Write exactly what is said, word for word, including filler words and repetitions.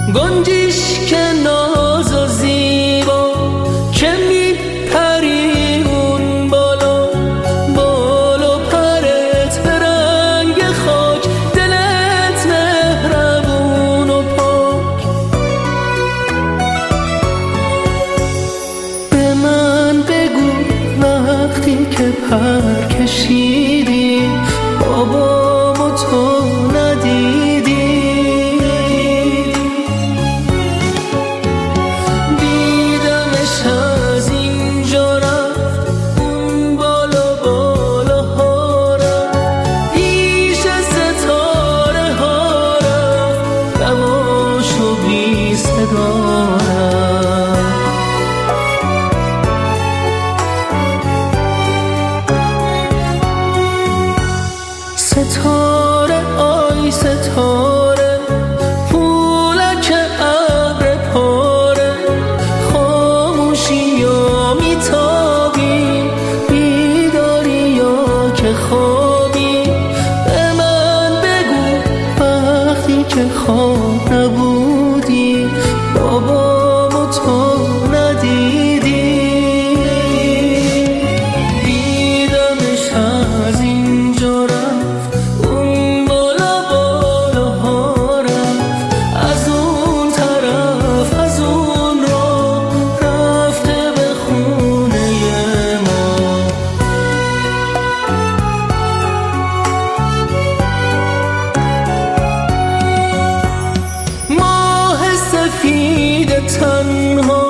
گنجیش که ناز و زیبا که میپری اون بالا، بالا پرت به رنگ خاک، دلت مهربون و پاک. به من بگو وقتی که پر کشیدی بابامو تو ندیدی، دیدمش از اینجا رفت اون بالا بالا ها رفت، پیش ستاره ها رفت، دواشو بی صدا رفت. ستاره آی ستاره پولک ابر پاره، خاموشی یا میتابی، بیداری یا که خوابی. به من بگو وقتی که خواب نبودی بابامو تو ندیدی، دیدمش از اینجا رفت اون بالا بالا ها رفت، از اون طرف از اون را رفته به خونه ما. ماه سفید تنها